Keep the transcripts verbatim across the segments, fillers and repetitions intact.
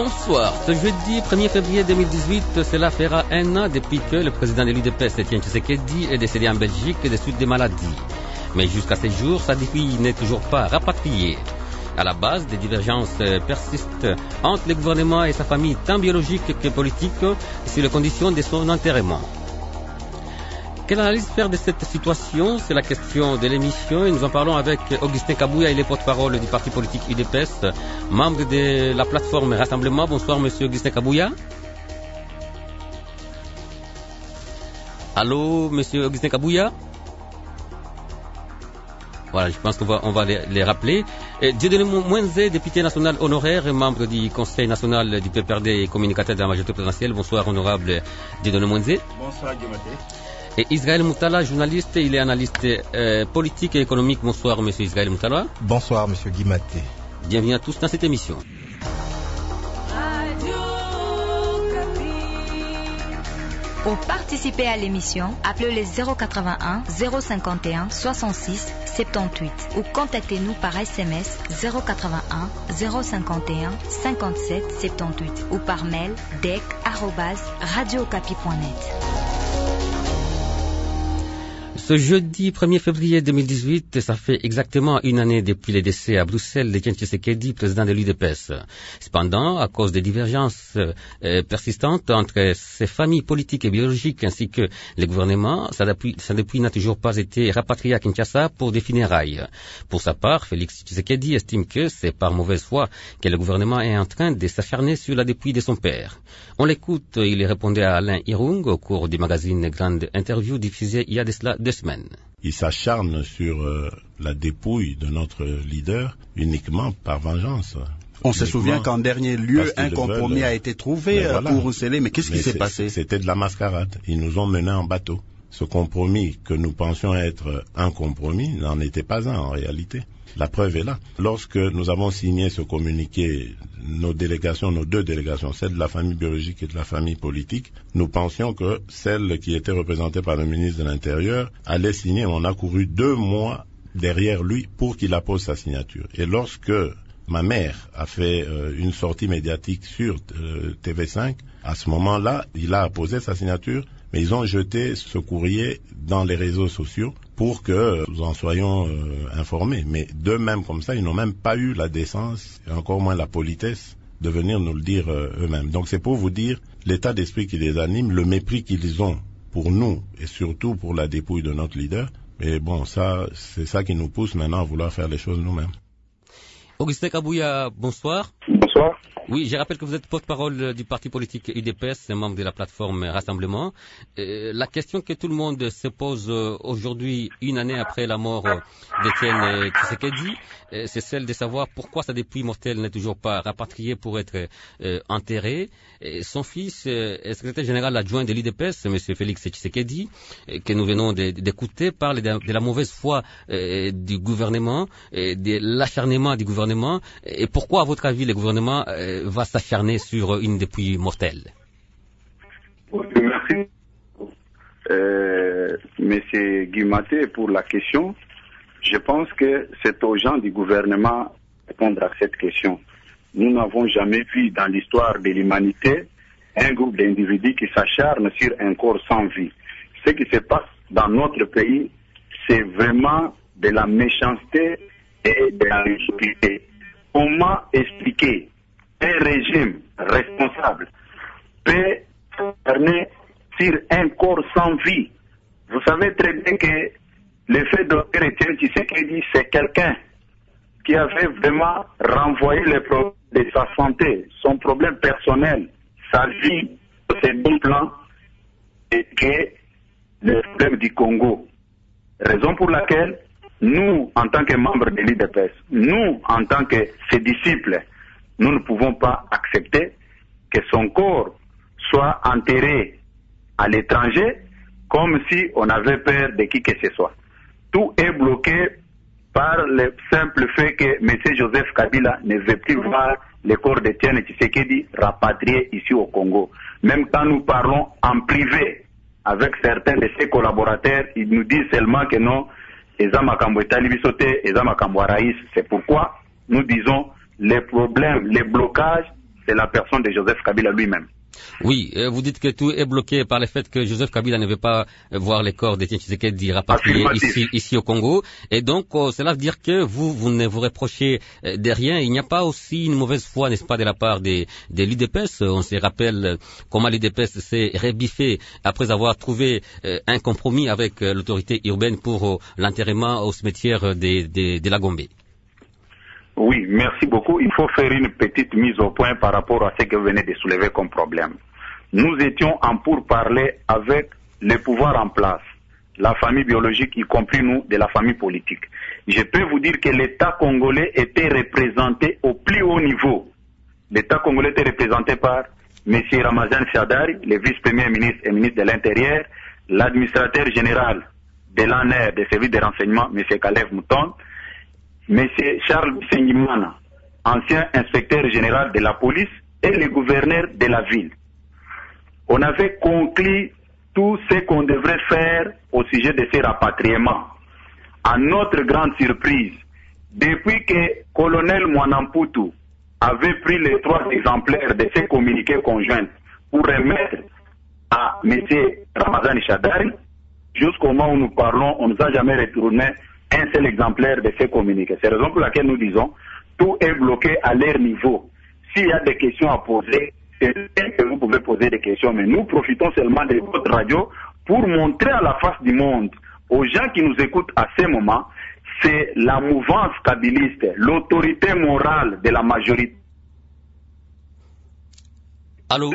Bonsoir. Ce jeudi premier février deux mille dix-huit, cela fera un an depuis que le président de l'U D P S, Etienne Tshisekedi, est décédé en Belgique des suites des maladies. Mais jusqu'à ce jour, sa dépouille n'est toujours pas rapatriée. À la base, des divergences persistent entre le gouvernement et sa famille, tant biologique que politique, sur les conditions de son enterrement. Quelle analyse faire de cette situation? C'est la question de l'émission et nous en parlons avec Augustin Kabouya, il est porte-parole du parti politique U D P S, membre de la plateforme Rassemblement. Bonsoir, monsieur Augustin Kabouya. Allô, monsieur Augustin Kabouya? Voilà, je pense qu'on va, on va les, les rappeler. Dieudonné Mwenze, député national honoraire et membre du Conseil national du P P R D et communicateur de la majorité présidentielle. Bonsoir, honorable Dieudonné Mwenze. Bonsoir, Guimaté. Et Israël Moutala, journaliste, il est analyste euh, politique et économique. Bonsoir, monsieur Israël Moutala. Bonsoir, monsieur Guimaté. Bienvenue à tous dans cette émission. Pour participer à l'émission, appelez le zéro quatre-vingt-un zéro cinquante et un soixante-six soixante-dix-huit ou contactez-nous par S M S zéro quatre-vingt-un zéro cinquante et un cinquante-sept soixante-dix-huit ou par mail dec arobase radiocapi point net. Ce jeudi premier février deux mille dix-huit, ça fait exactement une année depuis le décès à Bruxelles d'Etienne Tshisekedi, président de l'U D P S. Cependant, à cause des divergences euh, persistantes entre ses familles politiques et biologiques ainsi que le gouvernement, sa dépouille, sa dépouille n'a toujours pas été rapatriée à Kinshasa pour des funérailles. Pour sa part, Félix Tshisekedi estime que c'est par mauvaise foi que le gouvernement est en train de s'acharner sur la dépouille de son père. On l'écoute, il répondait à Alain Irung au cours du magazine Grande Interview diffusé il y a de cela deux semaines. Il s'acharne sur euh, la dépouille de notre leader uniquement par vengeance. On se souvient qu'en dernier lieu, un compromis veulent, a été trouvé voilà. pour sceller. Mais qu'est-ce mais qui s'est passé? C'était de la mascarade. Ils nous ont menés en bateau. Ce compromis que nous pensions être un compromis n'en était pas un en réalité. La preuve est là. Lorsque nous avons signé ce communiqué, nos délégations, nos deux délégations, celle de la famille biologique et de la famille politique, nous pensions que celle qui était représentée par le ministre de l'Intérieur allait signer. On a couru deux mois derrière lui pour qu'il appose sa signature. Et lorsque ma mère a fait euh, une sortie médiatique sur euh, T V cinq, à ce moment-là, il a apposé sa signature, mais ils ont jeté ce courrier dans les réseaux sociaux pour que nous en soyons euh, informés. Mais d'eux-mêmes comme ça, ils n'ont même pas eu la décence, et encore moins la politesse, de venir nous le dire euh, eux-mêmes. Donc c'est pour vous dire l'état d'esprit qui les anime, le mépris qu'ils ont pour nous, et surtout pour la dépouille de notre leader. Mais bon, ça, c'est ça qui nous pousse maintenant à vouloir faire les choses nous-mêmes. Augustin Kabouya, bonsoir. Bonsoir. Oui, je rappelle que vous êtes porte-parole du parti politique U D P S, membre de la plateforme Rassemblement. Euh, la question que tout le monde se pose aujourd'hui, une année après la mort d'Etienne Tshisekedi, euh, c'est celle de savoir pourquoi sa dépouille mortelle n'est toujours pas rapatriée pour être euh, enterrée. Et son fils, euh, secrétaire général adjoint de l'U D P S, M. Félix Tshisekedi, euh, que nous venons d'écouter, parle de, de la mauvaise foi euh, du gouvernement, euh, de l'acharnement du gouvernement. Et pourquoi, à votre avis, le gouvernement euh, va s'acharner sur une dépouille mortelle? Merci, euh, Monsieur Guimaté, pour la question. Je pense que c'est aux gens du gouvernement de répondre à cette question. Nous n'avons jamais vu dans l'histoire de l'humanité un groupe d'individus qui s'acharne sur un corps sans vie. Ce qui se passe dans notre pays, c'est vraiment de la méchanceté et de la stupidité. Comment expliquer un régime responsable peut s'acharner sur un corps sans vie? Vous savez très bien que le fait de Etienne Tshisekedi, c'est quelqu'un qui avait vraiment renvoyé le problème de sa santé, son problème personnel, sa vie, ses bons plans, et que le problème du Congo. Raison pour laquelle nous, en tant que membres de l'U D P S, nous, en tant que ses disciples, nous ne pouvons pas accepter que son corps soit enterré à l'étranger comme si on avait peur de qui que ce soit. Tout est bloqué par le simple fait que M. Joseph Kabila ne veut plus voir le corps d'Etienne Tshisekedi rapatrié ici au Congo. Même quand nous parlons en privé avec certains de ses collaborateurs, ils nous disent seulement que non, c'est pourquoi nous disons les problèmes, les blocages c'est la personne de Joseph Kabila lui-même. Oui, euh, vous dites que tout est bloqué par le fait que Joseph Kabila ne veut pas voir les corps d'Étienne Tshisekedi rapatriés ici, ici au Congo. Et donc, euh, cela veut dire que vous, vous ne vous reprochez euh, de rien. Il n'y a pas aussi une mauvaise foi, n'est-ce pas, de la part des, des l'U D P S. On se rappelle euh, comment l'U D P S s'est rebiffé après avoir trouvé euh, un compromis avec euh, l'autorité urbaine pour euh, l'enterrement au cimetière de, de, de la Gombe. Oui, merci beaucoup. Il faut faire une petite mise au point par rapport à ce que vous venez de soulever comme problème. Nous étions en pourparlers avec les pouvoirs en place, la famille biologique, y compris nous, de la famille politique. Je peux vous dire que l'État congolais était représenté au plus haut niveau. L'État congolais était représenté par M. Ramazan Shadari, le vice-premier ministre et ministre de l'Intérieur, l'administrateur général de l'A N R, des services de renseignement, M. Kalev Mouton, M. Charles Sengimana, ancien inspecteur général de la police, et le gouverneur de la ville. On avait conclu tout ce qu'on devrait faire au sujet de ces rapatriements. À notre grande surprise, depuis que colonel Mwanamputu avait pris les trois exemplaires de ces communiqués conjoints pour remettre à M. Ramazan Shadari, jusqu'au moment où nous parlons, on ne nous a jamais retourné un seul exemplaire de ces communiqués. C'est la raison pour laquelle nous disons tout est bloqué à leur niveau. S'il y a des questions à poser, c'est bien que vous pouvez poser des questions, mais nous profitons seulement de votre radio pour montrer à la face du monde, aux gens qui nous écoutent à ce moment, c'est la mouvance kabiliste, l'autorité morale de la majorité. Allô?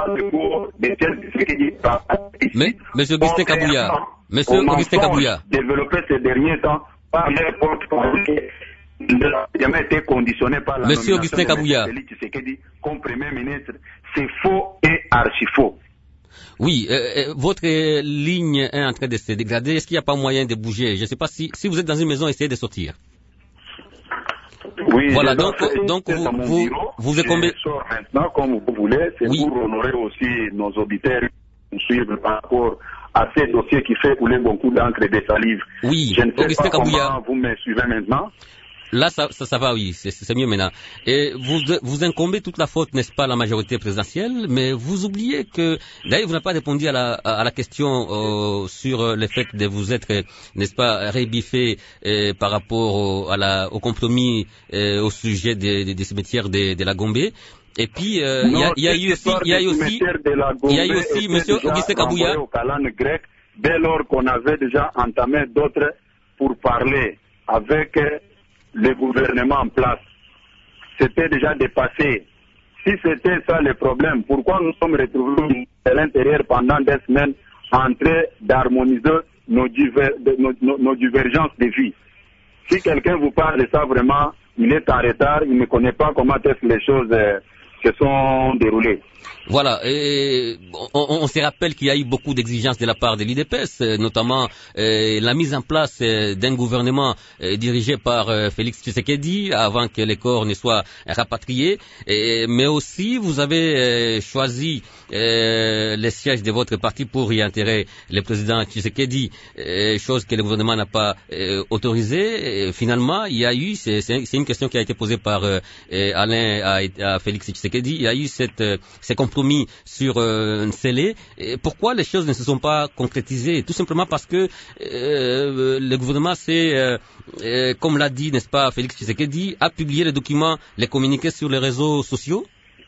Mais, Monsieur Augustin Kabouya, Monsieur Augustin Kabouya. Développé ces derniers temps par les porte-parole qui n'a jamais été conditionné par la Monsieur Augustin Kabouya. Comme Premier ministre, c'est faux et archi-faux. Oui, euh, votre euh, ligne est en train de se dégrader. Est-ce qu'il n'y a pas moyen de bouger? Je ne sais pas si, si vous êtes dans une maison, essayez de sortir. Oui, voilà, donc, donc vous, vous, bureau, vous êtes combien? Je sors maintenant, comme vous voulez, c'est oui. Pour honorer aussi nos auditeurs qui suivent par rapport à ces dossiers qui fait couler beaucoup d'encre et de salive. Oui, je ne sais Augustin pas Kabouya. Comment vous me suivez maintenant. Là, ça, ça, ça va, oui, c'est mieux maintenant. Et vous, vous incombez toute la faute, n'est-ce pas, à la majorité présidentielle, mais vous oubliez que, d'ailleurs, vous n'avez pas répondu à la, à la question euh, sur le fait de vous être, n'est-ce pas, rébiffé euh, par rapport au, à la, au compromis euh, au sujet des, des, des cimetières de, de la Gombe. Et puis, il euh, y, y a eu aussi, il y a eu aussi, il y a eu aussi, Monsieur Augustin Kabouya. Dès lors qu'on avait déjà entamé d'autres pour parler avec le gouvernement en place, c'était déjà dépassé. Si c'était ça le problème, pourquoi nous sommes retrouvés à l'intérieur pendant des semaines en train d'harmoniser nos, diver, nos, nos, nos divergences de vie? Si quelqu'un vous parle de ça vraiment, il est en retard, il ne connaît pas comment est-ce que les choses euh, se sont déroulées. Voilà, et on, on se rappelle qu'il y a eu beaucoup d'exigences de la part de l'U D P S, notamment euh, la mise en place euh, d'un gouvernement euh, dirigé par euh, Félix Tshisekedi avant que les corps ne soient rapatriés, et, mais aussi vous avez euh, choisi euh, les sièges de votre parti pour y enterrer le président Tshisekedi, euh, chose que le gouvernement n'a pas euh, autorisée. Et finalement, il y a eu, c'est une question qui a été posée par euh, Alain à, à Félix Tshisekedi, il y a eu cette, euh, ces compromis sur euh, Nsele. Et pourquoi les choses ne se sont pas concrétisées? Tout simplement parce que euh, le gouvernement s'est, euh, euh, comme l'a dit, n'est-ce pas, Félix Tshisekedi, a publié les documents, les communiqués sur les réseaux sociaux?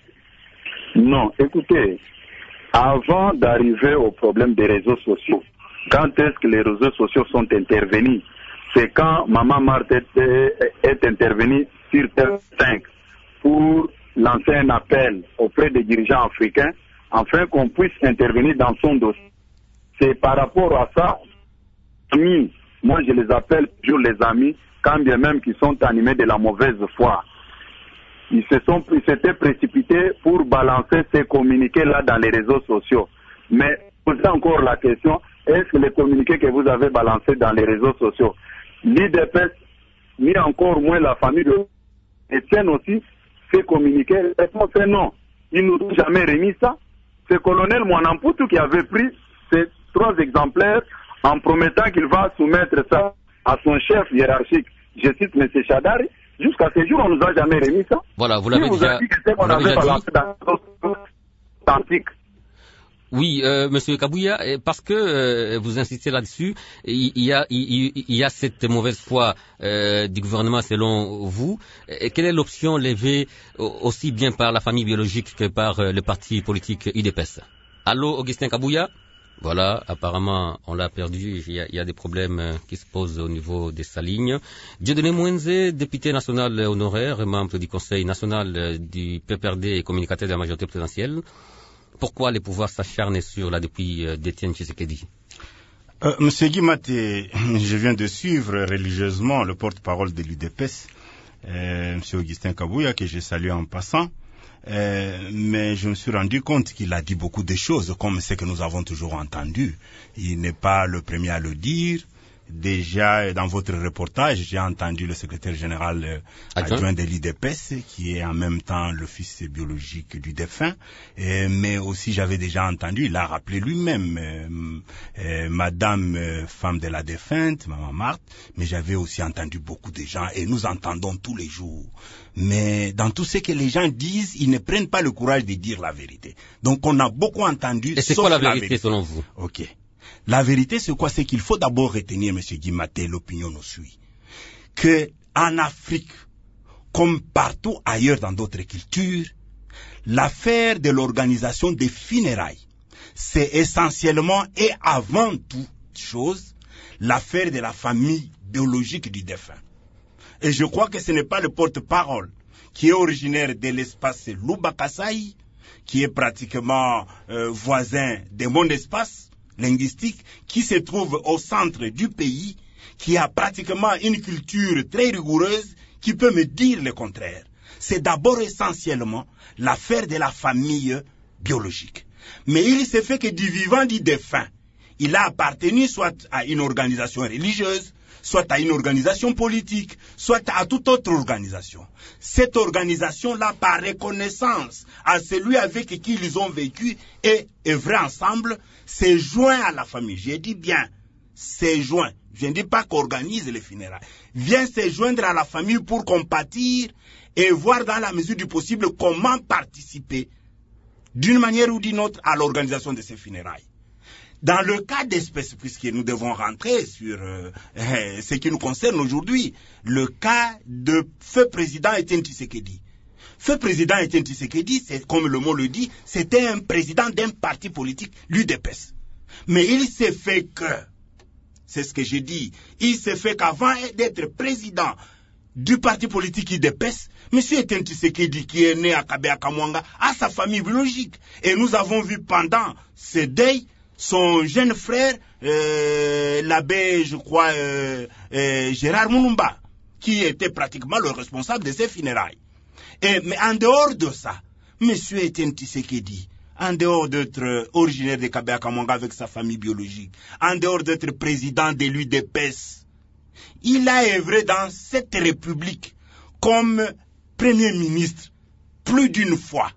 Non, écoutez, avant d'arriver au problème des réseaux sociaux, quand est-ce que les réseaux sociaux sont intervenus? C'est quand Maman Marthe est, est intervenue sur Terre cinq pour lancer un appel auprès des dirigeants africains afin qu'on puisse intervenir dans son dossier. C'est par rapport à ça, amis, moi je les appelle toujours les amis, quand bien même qu'ils sont animés de la mauvaise foi. Ils se sont, ils s'étaient précipités pour balancer ces communiqués-là dans les réseaux sociaux. Mais posez encore la question, est-ce que les communiqués que vous avez balancés dans les réseaux sociaux, l'I D P S, ni encore moins la famille de Etienne aussi, ces communiqués, la réponse est non. Ils ne nous ont jamais remis ça. C'est le colonel Mwanamputu qui avait pris ces trois exemplaires en promettant qu'il va soumettre ça à son chef hiérarchique. Je cite M. Shadari. Jusqu'à ce jour, on ne nous a jamais remis ça. Voilà, vous l'avez vous déjà, dit que c'est qu'on avait balancé dans l'Atlantique. Oui, euh, Monsieur Kabouya, parce que euh, vous insistez là-dessus, il, il, y a, il, il y a cette mauvaise foi euh, du gouvernement selon vous. Et quelle est l'option levée aussi bien par la famille biologique que par euh, le parti politique U D P S? Allô, Augustin Kabouya? Voilà, apparemment, on l'a perdu. Il y, a, il y a des problèmes qui se posent au niveau de sa ligne. Dieudonné Mouenze, député national honoraire, membre du Conseil national du P P R D et communicateur de la majorité présidentielle. Pourquoi les pouvoirs s'acharnent sur la dépouille d'Étienne Tshisekedi? euh, Monsieur Guimaté, je viens de suivre religieusement le porte-parole de l'U D P S, euh, Monsieur Augustin Kabouya, que je salue en passant. Euh, mais je me suis rendu compte qu'il a dit beaucoup de choses, comme ce que nous avons toujours entendu. Il n'est pas le premier à le dire. Déjà, dans votre reportage, j'ai entendu le secrétaire général euh, adjoint de l'U D P S, qui est en même temps le fils biologique du défunt. Et, mais aussi, j'avais déjà entendu, il a rappelé lui-même, euh, euh, Madame, euh, femme de la défunte, Maman Marthe, mais j'avais aussi entendu beaucoup de gens, et nous entendons tous les jours. Mais dans tout ce que les gens disent, ils ne prennent pas le courage de dire la vérité. Donc, on a beaucoup entendu. Et c'est quoi la vérité, la vérité selon vous? Ok. La vérité, c'est quoi? C'est qu'il faut d'abord retenir, Monsieur Guimaté, l'opinion nous suit, que en Afrique, comme partout ailleurs dans d'autres cultures, l'affaire de l'organisation des funérailles, c'est essentiellement et avant toute chose l'affaire de la famille biologique du défunt. Et je crois que ce n'est pas le porte-parole qui est originaire de l'espace Luba Kasai, qui est pratiquement euh, voisin de mon espace linguistique, qui se trouve au centre du pays, qui a pratiquement une culture très rigoureuse, qui peut me dire le contraire. C'est d'abord essentiellement l'affaire de la famille biologique. Mais il se fait que du vivant du défunt, il a appartenu soit à une organisation religieuse, soit à une organisation politique, soit à toute autre organisation. Cette organisation-là, par reconnaissance à celui avec qui ils ont vécu et œuvré ensemble, s'est joint à la famille. J'ai dit bien, s'est joint. Je ne dis pas qu'organise les funérailles. Vient se joindre à la famille pour compatir et voir dans la mesure du possible comment participer d'une manière ou d'une autre à l'organisation de ces funérailles. Dans le cas d'espèce, puisque nous devons rentrer sur euh, euh, ce qui nous concerne aujourd'hui, le cas de feu président Étienne Tshisekedi. Feu président Étienne Tshisekedi, c'est, comme le mot le dit, c'était un président d'un parti politique, l'U D P S. Mais il s'est fait que, c'est ce que j'ai dit, il s'est fait qu'avant d'être président du parti politique U D P S, M. Étienne Tshisekedi, qui est né à Kabea Kamwanga, a sa famille biologique. Et nous avons vu pendant ce deuil son jeune frère, euh, l'abbé, je crois, euh, euh, Gérard Moulumba, qui était pratiquement le responsable de ces funérailles. Et, mais en dehors de ça, M. Étienne Tshisekedi, en dehors d'être originaire de Kabea Kamwanga avec sa famille biologique, en dehors d'être président de l'U D P S, il a œuvré dans cette république comme premier ministre plus d'une fois.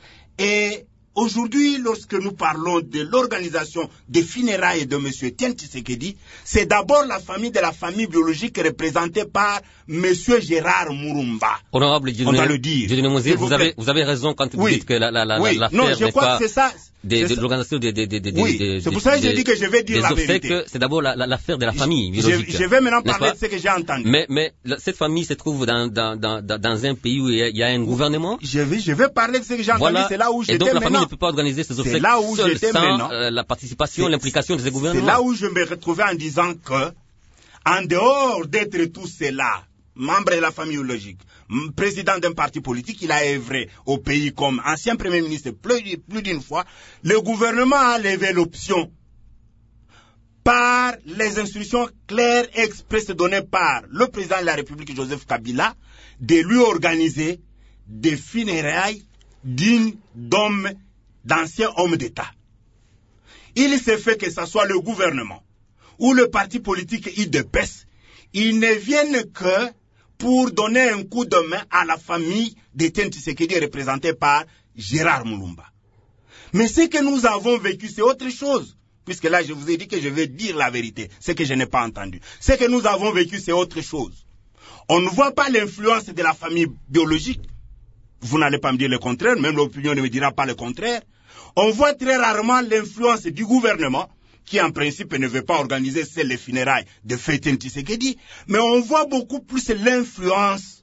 Et aujourd'hui, lorsque nous parlons de l'organisation des funérailles de M. Étienne Tshisekedi, c'est d'abord la famille de la famille biologique représentée par M. Gérard Moulumba. Honorable On doit le dire. Vous, vous, avez, vous avez raison quand vous oui. dites que la, la, la, oui. l'affaire non, je n'est crois pas que c'est ça. de, de l'organisation des... De, de, de, oui, de, c'est pour ça que j'ai dit que je vais dire la vérité. C'est d'abord la, la, l'affaire de la famille biologique. Je, je vais maintenant parler de ce que j'ai entendu. Mais, mais cette famille se trouve dans, dans, dans, dans un pays où il y a un gouvernement. Je vais, je vais parler de ce que j'ai voilà. entendu, c'est là où j'étais maintenant. Et donc la famille ne peut pas organiser ces obsèques là où seule j'étais sans maintenant. Euh, la participation, l'implication de ces gouvernements. C'est là où je me retrouvais en disant que, en dehors d'être tout cela, membre de la famille biologique, président d'un parti politique, il a œuvré au pays comme ancien premier ministre plus, plus d'une fois, le gouvernement a levé l'option par les instructions claires et expresses données par le président de la République, Joseph Kabila, de lui organiser des funérailles dignes d'hommes, d'anciens hommes d'État. Il s'est fait que ce soit le gouvernement ou le parti politique U D P S, ils ne viennent que pour donner un coup de main à la famille d'Étienne Tshisekedi représentée par Gérard Moulumba. Mais ce que nous avons vécu, c'est autre chose. Puisque là, je vous ai dit que je vais dire la vérité, ce que je n'ai pas entendu. Ce que nous avons vécu, c'est autre chose. On ne voit pas l'influence de la famille biologique. Vous n'allez pas me dire le contraire, même l'opinion ne me dira pas le contraire. On voit très rarement l'influence du gouvernement, qui en principe ne veut pas organiser les funérailles de Faustin Tshisekedi, mais on voit beaucoup plus l'influence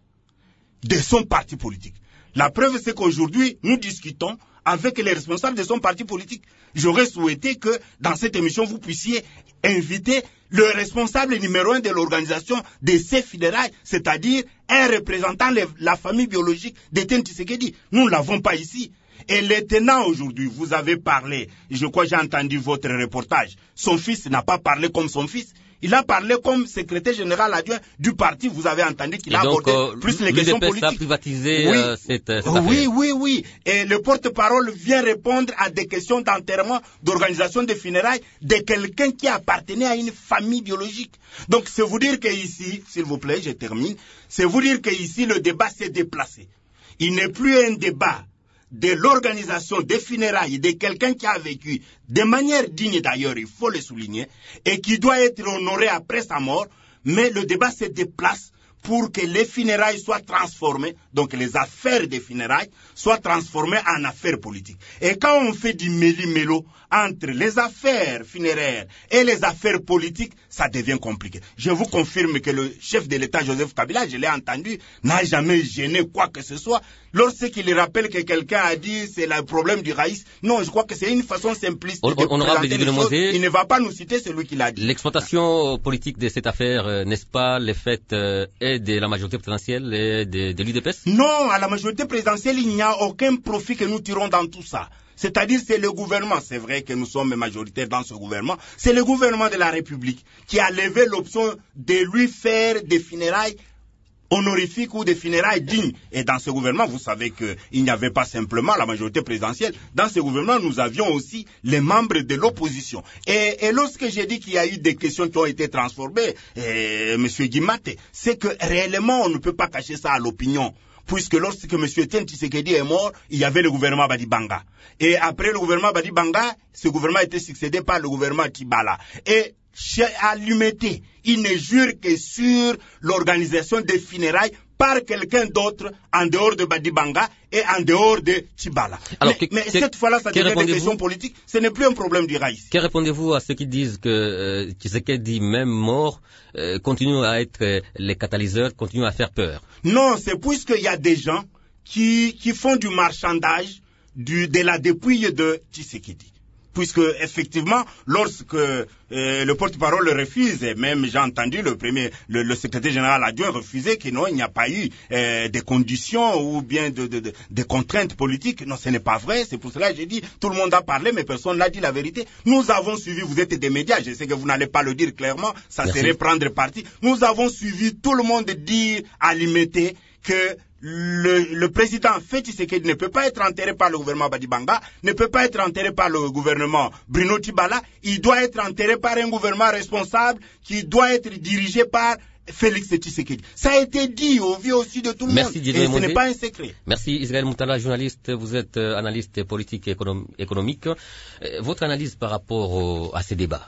de son parti politique. La preuve, c'est qu'aujourd'hui, nous discutons avec les responsables de son parti politique. J'aurais souhaité que dans cette émission, vous puissiez inviter le responsable numéro un de l'organisation de ces funérailles, c'est-à-dire un représentant de la famille biologique d'Étienne Tshisekedi. Nous ne l'avons pas ici. Et les tenants aujourd'hui, vous avez parlé, je crois que j'ai entendu votre reportage, son fils n'a pas parlé comme son fils. Il a parlé comme secrétaire général adjoint du parti. Vous avez entendu qu'il a donc, abordé euh, plus les questions politiques. a privatisé oui. euh, cette, cette oui, affaire. Oui, oui, oui. Et le porte-parole vient répondre à des questions d'enterrement, d'organisation de funérailles de quelqu'un qui appartenait à une famille biologique. Donc, c'est vous dire qu'ici, s'il vous plaît, je termine, c'est vous dire qu'ici, le débat s'est déplacé. Il n'est plus un débat de l'organisation des funérailles de quelqu'un qui a vécu de manière digne d'ailleurs, il faut le souligner, et qui doit être honoré après sa mort, mais le débat se déplace pour que les funérailles soient transformées, donc les affaires des funérailles soient transformées en affaires politiques. Et quand on fait du méli-mélo entre les affaires funéraires et les affaires politiques, ça devient compliqué. Je vous confirme que le chef de l'État, Joseph Kabila, je l'ai entendu, n'a jamais gêné quoi que ce soit. Lorsqu'il rappelle que quelqu'un a dit c'est le problème du raïs, non, je crois que c'est une façon simpliste on, de on, présenter les choses. Il ne va pas nous citer celui qui l'a dit. L'exploitation politique de cette affaire, euh, n'est-ce pas, le fait euh, est de la majorité présidentielle et de, de l'U D P S? Non, à la majorité présidentielle, il n'y a aucun profit que nous tirons dans tout ça. C'est-à-dire c'est le gouvernement, c'est vrai que nous sommes majoritaires dans ce gouvernement, c'est le gouvernement de la République qui a levé l'option de lui faire des funérailles honorifiques ou des funérailles dignes. Et dans ce gouvernement, vous savez qu'il n'y avait pas simplement la majorité présidentielle. Dans ce gouvernement, nous avions aussi les membres de l'opposition. Et, et lorsque j'ai dit qu'il y a eu des questions qui ont été transformées, eh, M. Guimate, c'est que réellement, on ne peut pas cacher ça à l'opinion. Puisque lorsque M. Etienne Tshisekedi est mort, il y avait le gouvernement Badibanga. Et après le gouvernement Badibanga, ce gouvernement a été succédé par le gouvernement Tibala. Et chez Alumete, il ne jure que sur l'organisation des funérailles par quelqu'un d'autre en dehors de Badibanga et en dehors de Tibala. Alors, mais, que, mais que, cette fois-là, ça devient des questions politiques. Ce n'est plus un problème du raïs. Que répondez-vous à ceux qui disent que euh, Tshisekedi, même mort, euh, continue à être euh, les catalyseurs, continue à faire peur? Non, c'est puisqu'il y a des gens qui, qui font du marchandage du, de la dépouille de Tshisekedi. Puisque, effectivement, lorsque euh, le porte-parole le refuse, et même j'ai entendu le premier, le, le secrétaire général adjoint refuser que non, il n'y a pas eu euh, des conditions ou bien de, de, de, de contraintes politiques. Non, ce n'est pas vrai. C'est pour cela que j'ai dit, tout le monde a parlé, mais personne n'a dit la vérité. Nous avons suivi, vous êtes des médias, je sais que vous n'allez pas le dire clairement, ça Merci. Serait prendre parti. Nous avons suivi tout le monde dire à l'imité que Le, le président Félix Tshisekedi ne peut pas être enterré par le gouvernement Badibanga, ne peut pas être enterré par le gouvernement Bruno Tibala, il doit être enterré par un gouvernement responsable qui doit être dirigé par Félix Tshisekedi. Ça a été dit au vu aussi de tout le Merci, monde, Didier et ce Mondé. n'est pas un secret. Merci Israël Moutala, journaliste, vous êtes euh, analyste politique et économ économique. Euh, votre analyse par rapport au, à ces débats?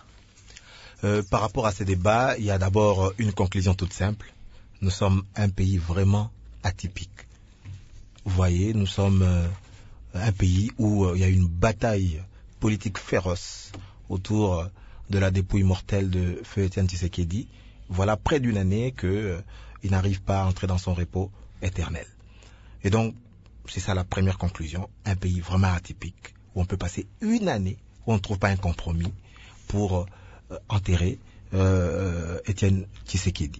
euh, Par rapport à ces débats, il y a d'abord une conclusion toute simple. Nous sommes un pays vraiment atypique. Vous voyez, nous sommes euh, un pays où euh, il y a une bataille politique féroce autour euh, de la dépouille mortelle de Feu Etienne Tshisekedi. Voilà près d'une année qu'il euh, n'arrive pas à entrer dans son repos éternel. Et donc, c'est ça la première conclusion, un pays vraiment atypique, où on peut passer une année, où on ne trouve pas un compromis pour euh, enterrer euh, Etienne Tshisekedi.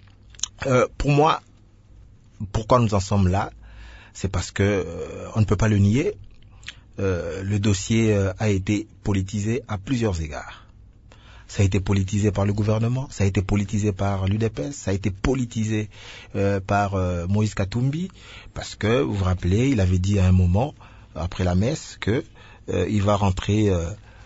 Euh, pour moi, pourquoi nous en sommes là? C'est parce que euh, on ne peut pas le nier. Euh, le dossier euh, a été politisé à plusieurs égards. Ça a été politisé par le gouvernement, ça a été politisé par l'U D P S, ça a été politisé euh, par euh, Moïse Katumbi, parce que vous vous rappelez, il avait dit à un moment après la messe que euh, il va rentrer euh,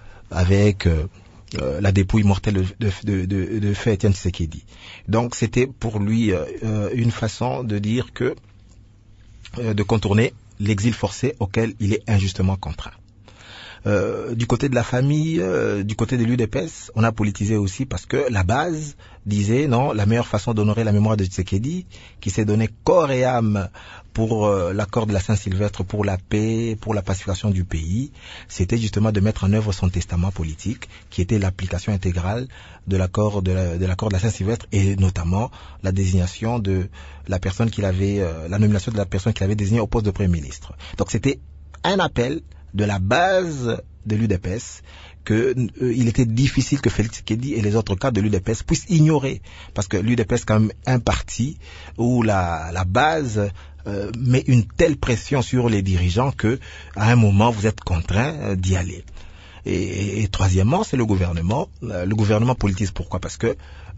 avec euh, euh, la dépouille mortelle de, de, de, de Feu Etienne Tshisekedi. Donc c'était pour lui euh, une façon de dire que euh, de contourner l'exil forcé auquel il est injustement contraint. Euh, du côté de la famille, euh, du côté de l'U D P S, on a politisé aussi parce que la base disait non, la meilleure façon d'honorer la mémoire de Tshisekedi, qui s'est donné corps et âme pour euh, l'accord de la Saint-Sylvestre, pour la paix, pour la pacification du pays, c'était justement de mettre en œuvre son testament politique, qui était l'application intégrale de l'accord de, la, de l'accord de la Saint-Sylvestre, et notamment la désignation de la personne qu'il avait, euh, la nomination de la personne qu'il avait désignée au poste de Premier ministre. Donc c'était un appel de la base de l'U D P S que euh, il était difficile que Félix Tshisekedi et les autres cadres de l'U D P S puissent ignorer, parce que l'U D P S est quand même un parti où la, la base euh, met une telle pression sur les dirigeants que à un moment vous êtes contraint euh, d'y aller. Et, et, et troisièmement, c'est le gouvernement. Euh, le gouvernement politise. Pourquoi? Parce que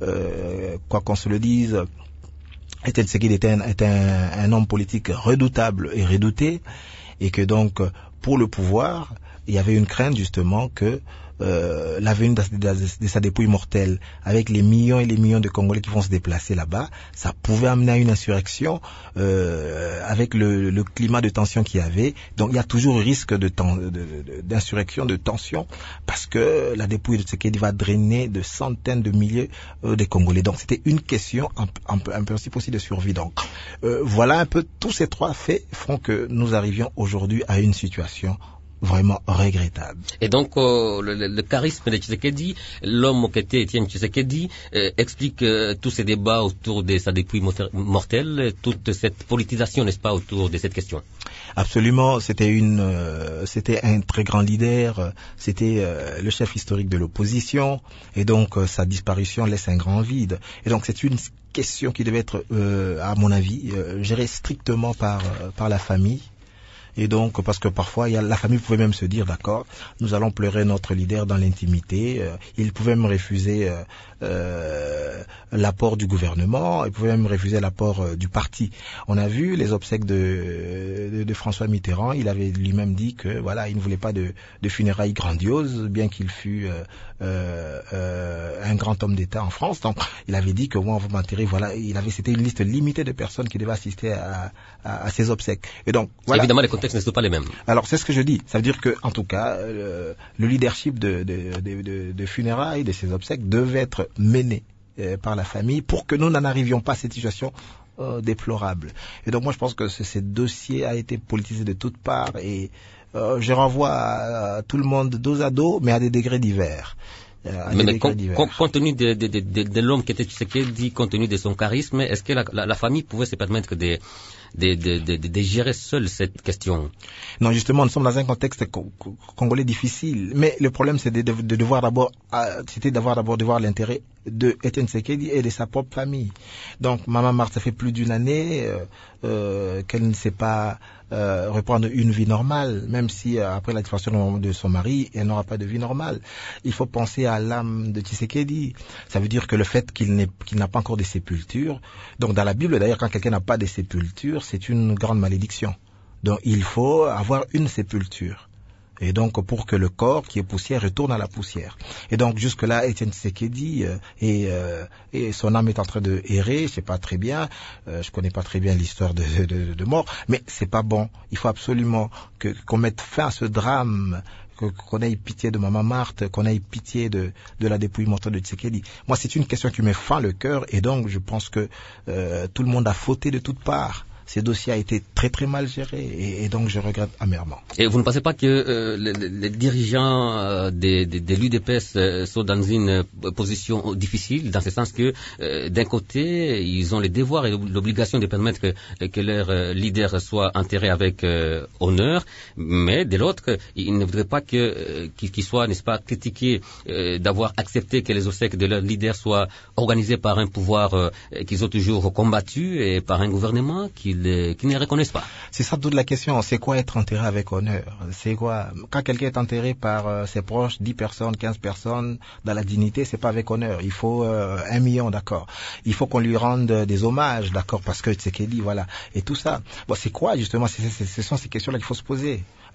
euh, quoi qu'on se le dise, Étienne Tshisekedi était, un, était un, un homme politique redoutable et redouté, et que donc pour le pouvoir, il y avait une crainte justement que euh, la venue de, de, de sa dépouille mortelle, avec les millions et les millions de Congolais qui vont se déplacer là-bas, ça pouvait amener à une insurrection euh, avec le, le climat de tension qu'il y avait. Donc il y a toujours risque de, de, de, d'insurrection, de tension, parce que la dépouille de Tshisekedi va drainer de centaines de milliers euh, de Congolais. Donc c'était une question un, un, un principe aussi de survie. Donc euh, voilà un peu, tous ces trois faits font que nous arrivions aujourd'hui à une situation vraiment regrettable. Et donc, euh, le, le charisme de Tshisekedi, l'homme qui était Étienne Tshisekedi, euh, explique euh, tous ces débats autour de sa dépouille mortelle, toute cette politisation, n'est-ce pas, autour de cette question? Absolument, c'était une, euh, c'était un très grand leader, c'était euh, le chef historique de l'opposition, et donc euh, sa disparition laisse un grand vide. Et donc c'est une question qui devait être, euh, à mon avis, euh, gérée strictement par euh, par la famille. Et donc, parce que parfois, il y a, la famille pouvait même se dire, d'accord, nous allons pleurer notre leader dans l'intimité. Euh, il pouvait même refuser euh, euh, l'apport du gouvernement, il pouvait même refuser l'apport euh, du parti. On a vu les obsèques de, de, de François Mitterrand. Il avait lui-même dit que voilà, il ne voulait pas de, de funérailles grandioses, bien qu'il fût euh, euh, euh, un grand homme d'État en France. Donc, il avait dit que moi, on va m'enterrer. Voilà, il avait, c'était une liste limitée de personnes qui devaient assister à, à, à ces obsèques. Et donc, voilà. Évidemment, les contextes ne sont pas les mêmes. Alors c'est ce que je dis. Ça veut dire que, en tout cas, euh, le leadership de, de, de, de, de funérailles, de ces obsèques, devait être mené euh, par la famille pour que nous n'en arrivions pas à cette situation euh, déplorable. Et donc moi je pense que ce, ce dossier a été politisé de toutes parts, et euh, je renvoie à, à tout le monde dos à dos, mais à des degrés divers. Mais, mais com, com, compte tenu de, de, de, de, de l'homme qui était Tshisekedi, compte tenu de son charisme, est-ce que la, la, la famille pouvait se permettre de, de, de, de, de gérer seule cette question? Non, justement, nous sommes dans un contexte congolais difficile. Mais le problème, c'est de, de, de devoir d'abord, c'était d'avoir d'abord de voir l'intérêt de Étienne Tshisekedi et de sa propre famille. Donc, Maman Marthe, ça fait plus d'une année euh, euh, qu'elle ne sait pas euh, reprendre une vie normale, même si euh, après la disparition de son mari, elle n'aura pas de vie normale. Il faut penser à l'âme de Tshisekedi. Ça veut dire que le fait qu'il n'ait, qu'il n'a pas encore de sépulture, donc dans la Bible d'ailleurs, quand quelqu'un n'a pas de sépulture, c'est une grande malédiction. Donc il faut avoir une sépulture. Et donc pour que le corps qui est poussière retourne à la poussière. Et donc jusque-là, Étienne Tshisekedi euh, et, euh, et son âme est en train de errer. Je sais pas très bien, euh, je connais pas très bien l'histoire de, de, de mort, mais c'est pas bon. Il faut absolument que qu'on mette fin à ce drame, qu'on ait pitié de Maman Marthe, qu'on ait pitié de, de la dépouille mortelle de Tshisekedi. Moi, c'est une question qui me fend le cœur, et donc je pense que euh, tout le monde a fauté de toutes parts. Ce dossier a été très très mal géré, et, et donc je regrette amèrement. Et vous ne pensez pas que euh, les, les dirigeants euh, des, des, de l'U D P S euh, sont dans une euh, position difficile, dans ce sens que euh, d'un côté, ils ont les devoirs et l'obligation de permettre que, que leur euh, leader soit enterré avec euh, honneur, mais de l'autre, ils ne voudraient pas que euh, qu'ils qu soient, n'est-ce pas, critiqués euh, d'avoir accepté que les obsèques de leur leader soient organisées par un pouvoir euh, qu'ils ont toujours combattu et par un gouvernement qui qui ne reconnaissent pas. C'est ça toute la question. C'est quoi être enterré avec honneur? C'est quoi? Quand quelqu'un est enterré par euh, ses proches, dix personnes, quinze personnes, dans la dignité, c'est pas avec honneur. Il faut euh, un million, d'accord. Il faut qu'on lui rende des hommages, d'accord, parce que Tshisekedi, voilà. Et tout ça. Bon, c'est quoi, justement? C'est, c'est, ce sont ces questions-là qu'il faut se poser.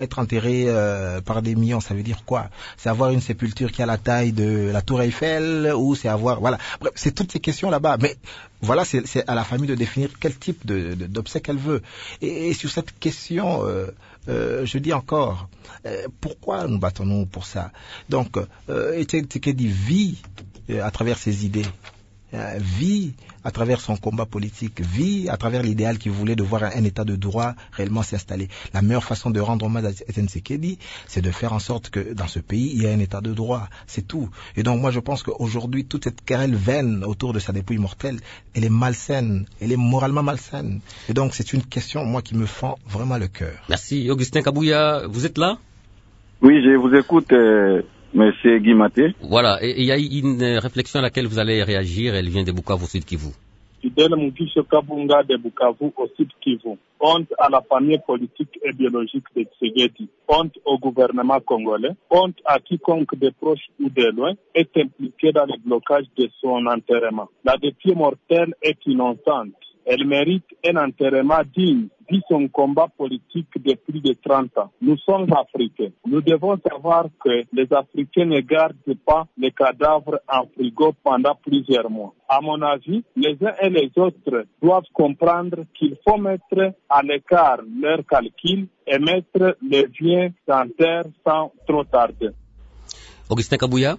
être enterré euh, par des millions, ça veut dire quoi? C'est avoir une sépulture qui a la taille de la Tour Eiffel ou c'est avoir... Voilà, bref, c'est toutes ces questions là-bas. Mais voilà, c'est, c'est à la famille de définir quel type de, de, d'obsèque elle veut. Et, et sur cette question, euh, euh, je dis encore, euh, pourquoi nous battons-nous pour ça? Donc, euh, Etienne Tshisekedi vit euh, à travers ses idées. Euh, vit à travers son combat politique, vit à travers l'idéal qu'il voulait de voir un, un état de droit réellement s'installer. La meilleure façon de rendre hommage à Etienne Tshisekedi, c'est de faire en sorte que dans ce pays, il y ait un état de droit. C'est tout. Et donc moi je pense qu'aujourd'hui, toute cette querelle vaine autour de sa dépouille mortelle, elle est malsaine, elle est moralement malsaine. Et donc c'est une question, moi, qui me fend vraiment le cœur. Merci. Augustin Kabouya, vous êtes là? Oui, je vous écoute. Euh... Monsieur Guy Maté. Voilà, et il y a une réflexion à laquelle vous allez réagir, elle vient de Bukavu, Sud Kivu. Fidèle Mugisho Kabunga de Bukavu au Sud Kivu. Honte à la famille politique et biologique de Tshisekedi. Honte au gouvernement congolais. Honte à quiconque de proche ou de loin est impliqué dans le blocage de son enterrement. La dépouille mortelle est innocente. Elle mérite un enterrement digne, dit son combat politique de plus de trente ans. Nous sommes Africains. Nous devons savoir que les Africains ne gardent pas les cadavres en frigo pendant plusieurs mois. À mon avis, les uns et les autres doivent comprendre qu'il faut mettre à l'écart leurs calculs et mettre les biens en terre sans trop tarder. Augustin Kabouya.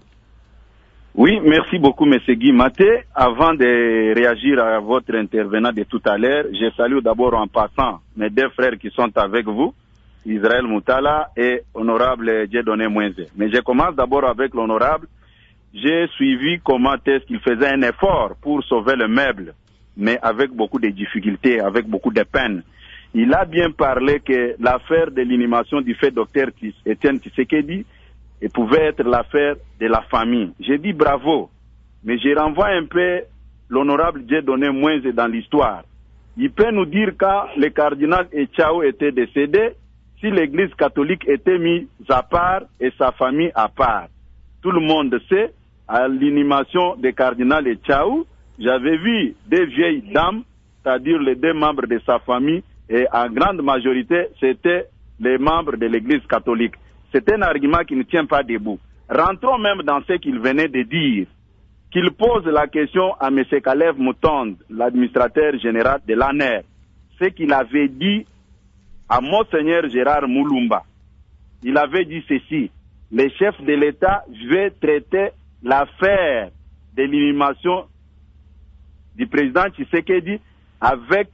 Oui, merci beaucoup, M. Guy Maté. Avant de réagir à votre intervenant de tout à l'heure, je salue d'abord en passant mes deux frères qui sont avec vous, Israël Moutala et honorable Dieudonné Mwenze. Mais je commence d'abord avec l'honorable. J'ai suivi comment est-ce qu'il faisait un effort pour sauver le meuble, mais avec beaucoup de difficultés, avec beaucoup de peine. Il a bien parlé que l'affaire de l'inhumation du fait docteur Etienne Tshisekedi et pouvait être l'affaire de la famille. J'ai dit bravo, mais je renvoie un peu l'honorable Dieudonné Mwenze dans l'histoire. Il peut nous dire quand le cardinal Echao était décédé, si l'église catholique était mise à part et sa famille à part. Tout le monde sait, à l'inhumation du cardinal Echao, j'avais vu des vieilles dames, c'est-à-dire les deux membres de sa famille, et en grande majorité, c'était les membres de l'église catholique. C'est un argument qui ne tient pas debout. Rentrons même dans ce qu'il venait de dire, qu'il pose la question à M. Kalev Moutonde, l'administrateur général de l'A N E R, ce qu'il avait dit à Monseigneur Gérard Moulumba. Il avait dit ceci: le chef de l'État veut traiter l'affaire de l'inhumation du président Tshisekedi avec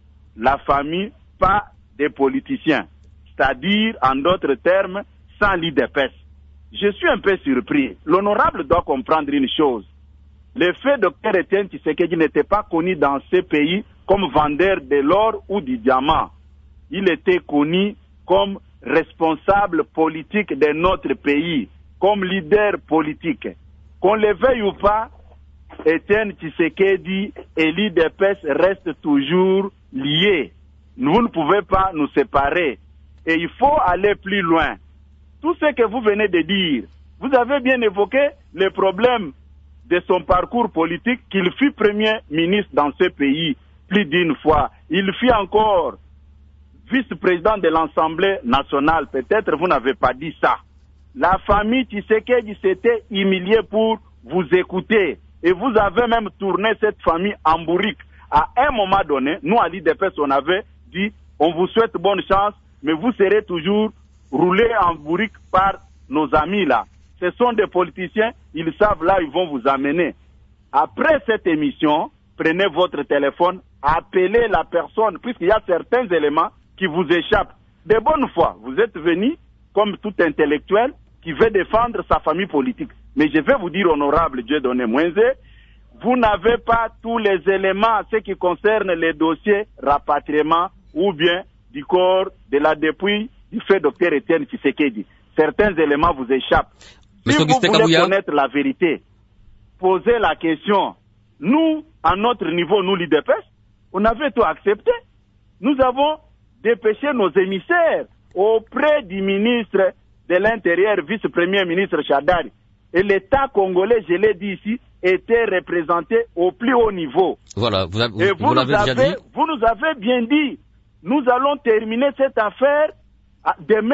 la famille, pas des politiciens. C'est-à-dire, en d'autres termes, sans l'I D P S. Je suis un peu surpris. L'honorable doit comprendre une chose. Le fait docteur Etienne Tshisekedi n'était pas connu dans ce pays comme vendeur de l'or ou du diamant. Il était connu comme responsable politique de notre pays, comme leader politique. Qu'on le veuille ou pas, Etienne Tshisekedi et l'I D P S restent toujours liés. Vous ne pouvez pas nous séparer. Et il faut aller plus loin. Tout ce que vous venez de dire, vous avez bien évoqué les problèmes de son parcours politique, qu'il fut premier ministre dans ce pays plus d'une fois. Il fut encore vice-président de l'Assemblée nationale. Peut-être vous n'avez pas dit ça. La famille Tshisekedi s'était humiliée pour vous écouter. Et vous avez même tourné cette famille en bourrique. À un moment donné, nous à l'I D P S, on avait dit, on vous souhaite bonne chance, mais vous serez toujours roulés en bourrique par nos amis là. Ce sont des politiciens, ils savent là où ils vont vous amener. Après cette émission, prenez votre téléphone, appelez la personne, puisqu'il y a certains éléments qui vous échappent. De bonne foi, vous êtes venu comme tout intellectuel qui veut défendre sa famille politique. Mais je vais vous dire, honorable Dieudonné Mwenze, vous n'avez pas tous les éléments, ce qui concerne les dossiers rapatriement ou bien du corps de la dépouille du fait docteur Etienne Tshisekedi. Certains éléments vous échappent. Si vous voulez Kabouya. connaître la vérité, posez la question. Nous, à notre niveau, nous, l'I D P S, on avait tout accepté. Nous avons dépêché nos émissaires auprès du ministre de l'Intérieur, vice-premier ministre Chadari. Et l'État congolais, je l'ai dit ici, était représenté au plus haut niveau. Voilà, vous, avez, Et vous, vous l'avez déjà avez, dit. Vous nous avez bien dit, nous allons terminer cette affaire demain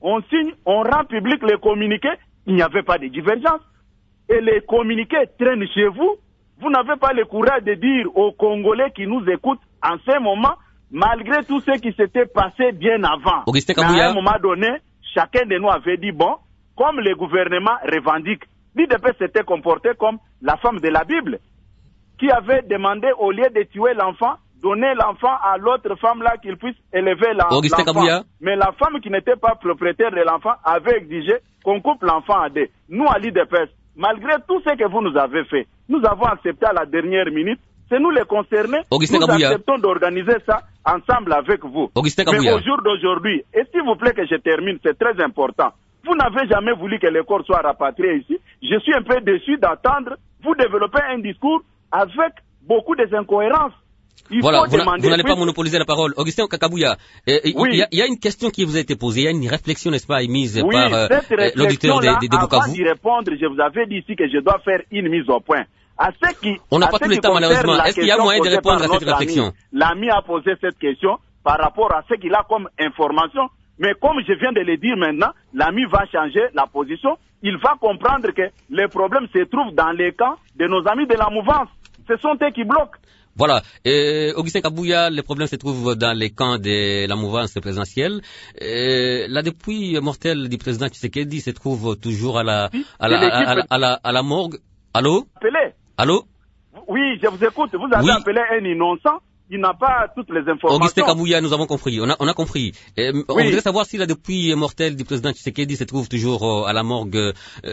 on signe, on rend public les communiqués, il n'y avait pas de divergence. Et les communiqués traînent chez vous. Vous n'avez pas le courage de dire aux Congolais qui nous écoutent en ce moment, malgré tout ce qui s'était passé bien avant. À un moment donné, chacun de nous avait dit, bon, comme le gouvernement revendique, l'I D P s'était comporté comme la femme de la Bible, qui avait demandé, au lieu de tuer l'enfant, donner l'enfant à l'autre femme là qu'il puisse élever l'enfant. Mais la femme qui n'était pas propriétaire de l'enfant avait exigé qu'on coupe l'enfant à deux. Nous, à l'I D P S, malgré tout ce que vous nous avez fait, nous avons accepté à la dernière minute, c'est nous les concernés, Augustin nous Kabouya. acceptons d'organiser ça ensemble avec vous. Augustin Mais Kabouya. au jour d'aujourd'hui, et s'il vous plaît que je termine, c'est très important, vous n'avez jamais voulu que les corps soient rapatriés ici. Je suis un peu déçu d'attendre, vous développez un discours avec beaucoup d'incohérences. Il voilà, faut vous demander, n'allez pas puis... monopoliser la parole. Augustin Kakabouya, euh, oui. il, y a, il y a une question qui vous a été posée, il y a une réflexion, n'est-ce pas, émise oui, par euh, l'auditeur de, de, de Bukavu. Avant d'y répondre, je vous avais dit ici que je dois faire une mise au point. À ce qui, On n'a pas tout le temps, malheureusement. Est-ce qu'il y a moyen de répondre à cette réflexion? L'ami a posé cette question par rapport à ce qu'il a comme information. Mais comme je viens de le dire maintenant, l'ami va changer la position. Il va comprendre que les problèmes se trouvent dans les camps de nos amis de la mouvance. Ce sont eux qui bloquent. Voilà. Et Augustin Kabouya, les problèmes se trouvent dans les camps de la mouvance présidentielle. Et la dépouille mortelle du président Tshisekedi se trouve toujours à la, à la, à la, à la, à la morgue. Allô? Appelez. Allô? Oui, je vous écoute. Vous avez oui. appelé un innocent. Il n'a pas toutes les informations. Augustin Kabouya, nous avons compris. On a, on a compris. Et, oui. On voudrait savoir si la dépouille mortelle du président Tshisekedi se trouve toujours à la morgue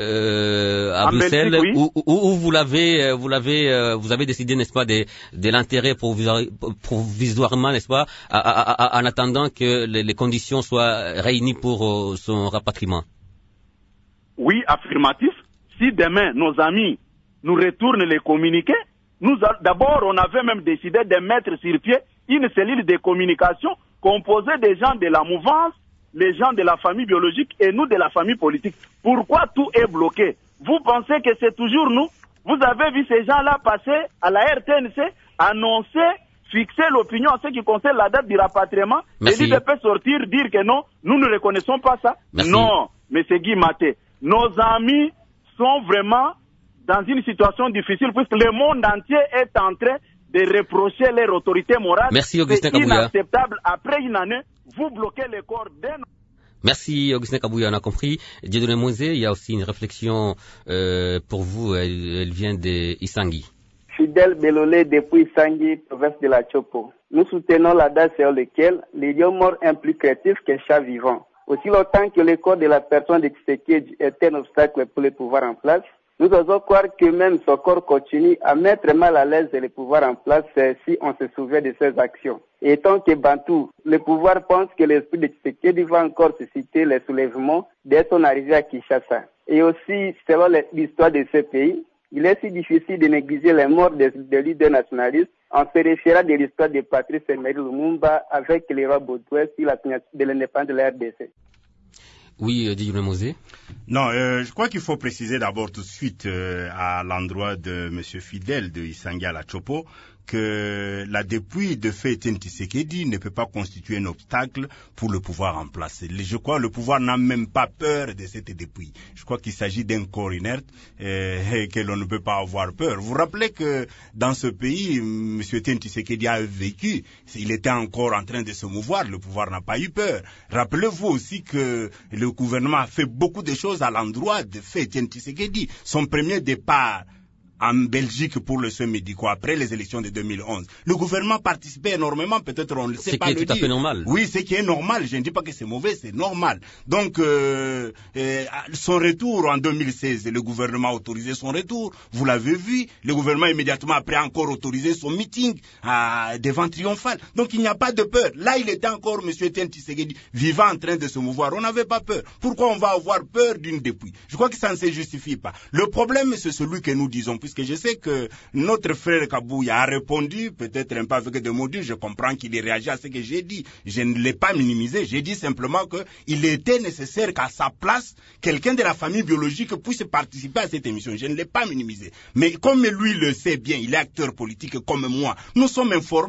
euh, à en Bruxelles, Belgique, oui. ou, ou, ou vous l'avez, vous l'avez, vous avez décidé, n'est-ce pas, de, de l'enterrer provisoirement, n'est-ce pas, à, à, à, en attendant que les, les conditions soient réunies pour son rapatriement. Oui, affirmatif. Si demain nos amis nous retournent les communiqués. Nous, d'abord, on avait même décidé de mettre sur pied une cellule de communication composée des gens de la mouvance, les gens de la famille biologique et nous de la famille politique. Pourquoi tout est bloqué? Vous pensez que c'est toujours nous? Vous avez vu ces gens-là passer à la R T N C, annoncer, fixer l'opinion en ce qui concerne la date du rapatriement, Merci. et l'I D P sortir, dire que non, nous ne reconnaissons pas ça. Merci. Non, M. Guy Maté, nos amis sont vraiment dans une situation difficile puisque le monde entier est en train de reprocher leur autorité morale. Merci Augustin C'est Kabouya. inacceptable. Après une année, vous bloquez les corps d'un... Merci Augustin Kabouya, on a compris. Dieudonné Moïse, il y a aussi une réflexion euh, pour vous, elle, elle vient de Isangi. Fidèle Belolé depuis Isangi, province de la Chopo. Nous soutenons la date sur laquelle les lions morts est plus créatif qu'un chat vivant. Aussi longtemps que le corps de la personne de Tshisekedi est un obstacle pour le pouvoir en place, nous osons croire que même son corps continue à mettre mal à l'aise le pouvoir en place si on se souvient de ses actions. Et tant que Bantou, le pouvoir pense que l'esprit de Tshisekedi va encore susciter les soulèvements dès son arrivée à Kinshasa. Et aussi, selon l'histoire de ce pays, il est si difficile de négliger les morts des, des leaders nationalistes en se référant de l'histoire de Patrice Emery Lumumba avec les rois Baudouin sur la signature de l'indépendance de la R D C. Oui, Dieudonné Moïse. Non, euh, je crois qu'il faut préciser d'abord tout de suite euh, à l'endroit de M. Fidèle de Isangi à la Chopo que la dépouille de Faïtien Tshisekedi ne peut pas constituer un obstacle pour le pouvoir en place. Je crois que le pouvoir n'a même pas peur de cette dépouille. Je crois qu'il s'agit d'un corps inerte euh, et que l'on ne peut pas avoir peur. Vous vous rappelez que dans ce pays, M. Tshisekedi a vécu, il était encore en train de se mouvoir, le pouvoir n'a pas eu peur. Rappelez-vous aussi que le gouvernement a fait beaucoup de choses à l'endroit de Faïtien Tshisekedi. Son premier départ en Belgique pour le soin médicaux après les élections de deux mille onze. Le gouvernement participait énormément, peut-être on ne sait pas le dire. C'est tout à fait normal. Oui, c'est qui est normal. Je ne dis pas que c'est mauvais, c'est normal. Donc, euh, euh, son retour en deux mille seize, le gouvernement a autorisé son retour. Vous l'avez vu. Le gouvernement immédiatement après a encore autorisé son meeting à devant triomphal. Donc, il n'y a pas de peur. Là, il était encore M. Etienne Tshisekedi vivant en train de se mouvoir. On n'avait pas peur. Pourquoi on va avoir peur d'une dépouille? Je crois que ça ne se justifie pas. Le problème, c'est celui que nous disons, puisque je sais que notre frère Kabouya a répondu, peut-être un peu avec des mots durs, je comprends qu'il ait réagi à ce que j'ai dit. Je ne l'ai pas minimisé, j'ai dit simplement qu'il était nécessaire qu'à sa place, quelqu'un de la famille biologique puisse participer à cette émission. Je ne l'ai pas minimisé. Mais comme lui le sait bien, il est acteur politique comme moi, nous sommes informés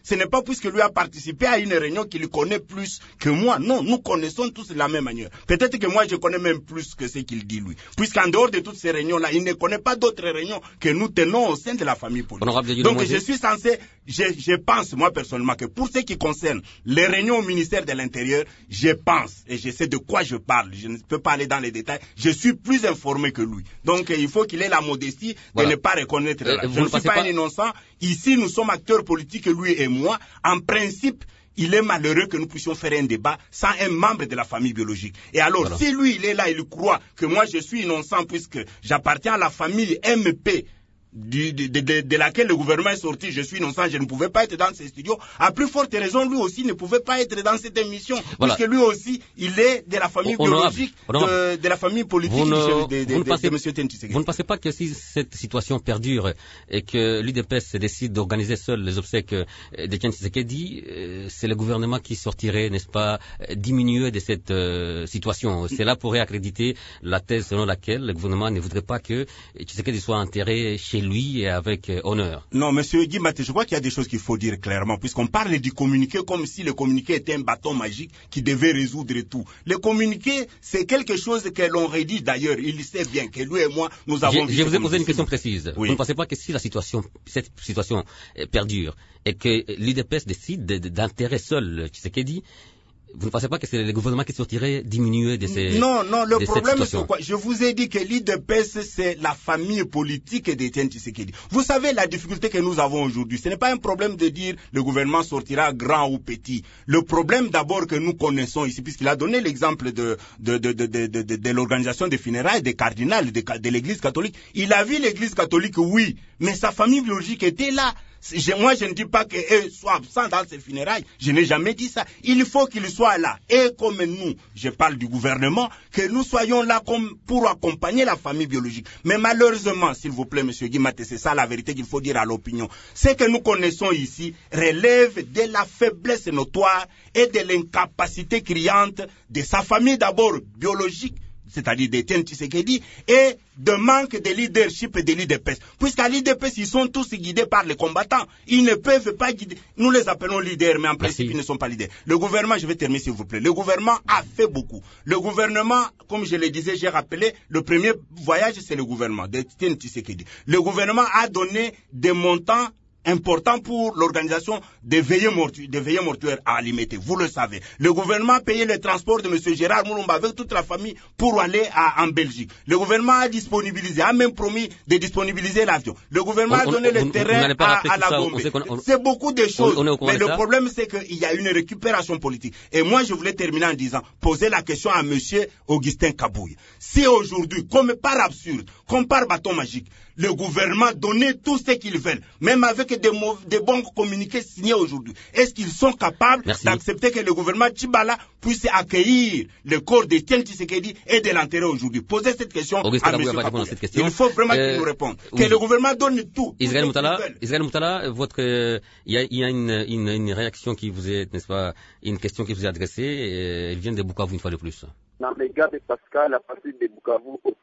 Ce n'est pas puisque lui a participé à une réunion qu'il connaît plus que moi. Non, nous connaissons tous de la même manière. Peut-être que moi, je connais même plus que ce qu'il dit, lui. Puisqu'en dehors de toutes ces réunions-là, il ne connaît pas d'autres réunions que nous tenons au sein de la famille politique. Donc, je suis censé, je, je pense, moi, personnellement, que pour ce qui concerne les réunions au ministère de l'Intérieur, je pense, et je sais de quoi je parle, je ne peux pas aller dans les détails, je suis plus informé que lui. Donc, il faut qu'il ait la modestie voilà. de ne pas reconnaître. Euh, je ne suis pas, pas un innocent. Ici, nous sommes acteurs politiques, lui et moi. En principe, il est malheureux que nous puissions faire un débat sans un membre de la famille biologique. Et alors, voilà. si lui, il est là, il croit que moi, je suis innocent puisque j'appartiens à la famille M P, Du, de, de, de laquelle le gouvernement est sorti, je suis innocent, je ne pouvais pas être dans ces studios. À plus forte raison, lui aussi ne pouvait pas être dans cette émission, voilà. puisque lui aussi, il est de la famille honorable, biologique, honorable. De, de la famille politique vous ne, de, de, vous ne pensez, de M. Tshisekedi. Vous ne pensez pas que si cette situation perdure et que l'U D P S décide d'organiser seul les obsèques d'Étienne Tshisekedi, c'est le gouvernement qui sortirait, n'est-ce pas, diminué de cette euh, situation. Cela pourrait accréditer la thèse selon laquelle le gouvernement ne voudrait pas que Tshisekedi soit enterré chez lui et avec euh, honneur. Non, monsieur Guy Maté, je crois qu'il y a des choses qu'il faut dire clairement, puisqu'on parle du communiqué comme si le communiqué était un bâton magique qui devait résoudre tout. Le communiqué, c'est quelque chose que l'on rédige d'ailleurs. Il sait bien que lui et moi, nous avons... Je, je vous ai posé une question précise. Oui. Vous ne pensez pas que si la situation, cette situation euh, perdure et que l'U D P S décide d'enterrer seul Tshisekedi, vous ne pensez pas que c'est le gouvernement qui sortirait diminué de ces Non, non, le problème c'est quoi? Je vous ai dit que l'U D P S, c'est la famille politique d'Étienne Tshisekedi. Vous savez la difficulté que nous avons aujourd'hui. Ce n'est pas un problème de dire le gouvernement sortira grand ou petit. Le problème d'abord que nous connaissons ici, puisqu'il a donné l'exemple de, de, de, de, de, de, de, de l'organisation des funérailles des cardinals, de, de l'Église catholique. Il a vu l'Église catholique, oui, mais sa famille biologique était là. Je, moi, je ne dis pas qu'eux soient absents dans ces funérailles. Je n'ai jamais dit ça. Il faut qu'ils soient là. Et comme nous, je parle du gouvernement, que nous soyons là comme pour accompagner la famille biologique. Mais malheureusement, s'il vous plaît, monsieur Guy Maté, c'est ça la vérité qu'il faut dire à l'opinion. Ce que nous connaissons ici relève de la faiblesse notoire et de l'incapacité criante de sa famille d'abord biologique, c'est-à-dire d'Étienne Tshisekedi, et de manque de leadership et de l'U D P S. Puisqu'à l'U D P S, ils sont tous guidés par les combattants. Ils ne peuvent pas guider. Nous les appelons leaders, mais en principe, Merci. Ils ne sont pas leaders. Le gouvernement, je vais terminer s'il vous plaît, le gouvernement a fait beaucoup. Le gouvernement, comme je le disais, j'ai rappelé, le premier voyage, c'est le gouvernement d'Étienne Tshisekedi. Le gouvernement a donné des montants important pour l'organisation des veillées mortuaires, des veillées mortuaires à Alimete. Vous le savez. Le gouvernement a payé le transport de M. Gérard Moulumba avec toute la famille pour aller à, en Belgique. Le gouvernement a disponibilisé, a même promis de disponibiliser l'avion. Le gouvernement on, a donné on, le on, terrain on à, à la Gombe. C'est beaucoup de choses. On, on mais le problème, c'est qu'il y a une récupération politique. Et moi, je voulais terminer en disant, poser la question à M. Augustin Kabouye. Si aujourd'hui, comme par absurde, comme par bâton magique, le gouvernement donnait tout ce qu'ils veulent, même avec des, des bons communiqués signés aujourd'hui, est-ce qu'ils sont capables d'accepter que le gouvernement Tchibala puisse accueillir le corps d'Étienne Tshisekedi et de l'enterrer aujourd'hui? Posez cette question Augustin à M. Kabouye. Il faut vraiment euh, qu'il nous réponde. Que oui. Le gouvernement donne tout. Israël Moutala, Israël Moutala, votre, il euh, y a, y a une, une, une réaction qui vous est, n'est-ce pas, une question qui vous est adressée, et elle vient de Bukavu une fois de plus. Dans les gars de Pascal, à partir de Bukavu aussi.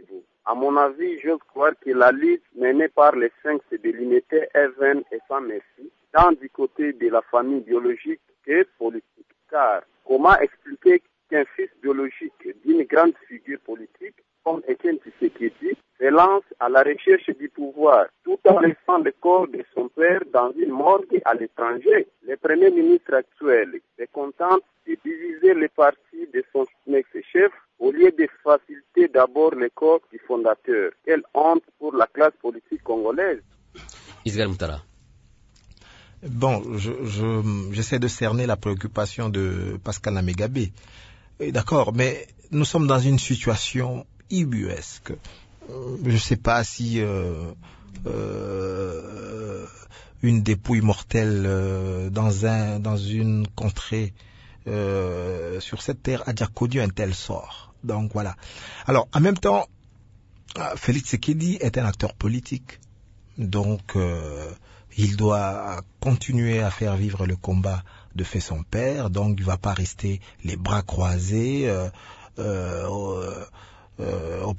À mon avis, j'ose croire que la lutte menée par les cinq c'est de l'unité est vaine et sans merci, tant du côté de la famille biologique que politique. Car comment expliquer qu'un fils biologique d'une grande figure politique, comme Étienne Tshisekedi, se lance à la recherche du pouvoir, tout en laissant le corps de son père dans une morgue à l'étranger? Le Premier ministre actuel se contente de diviser les partis de son ex-chef au lieu de faciliter d'abord le corps du fondateur. Quelle honte pour la classe politique congolaise. Israël Moutala. Bon, je, je, j'essaie de cerner la préoccupation de Pascal Namegabé. D'accord, mais nous sommes dans une situation ubuesque. Je ne sais pas si euh, euh, une dépouille mortelle euh, dans un dans une contrée euh, sur cette terre a déjà connu un tel sort. Donc voilà. Alors en même temps, Félix Tshisekedi est un acteur politique, donc euh, il doit continuer à faire vivre le combat de fait son père. Donc il ne va pas rester les bras croisés euh, euh, euh, au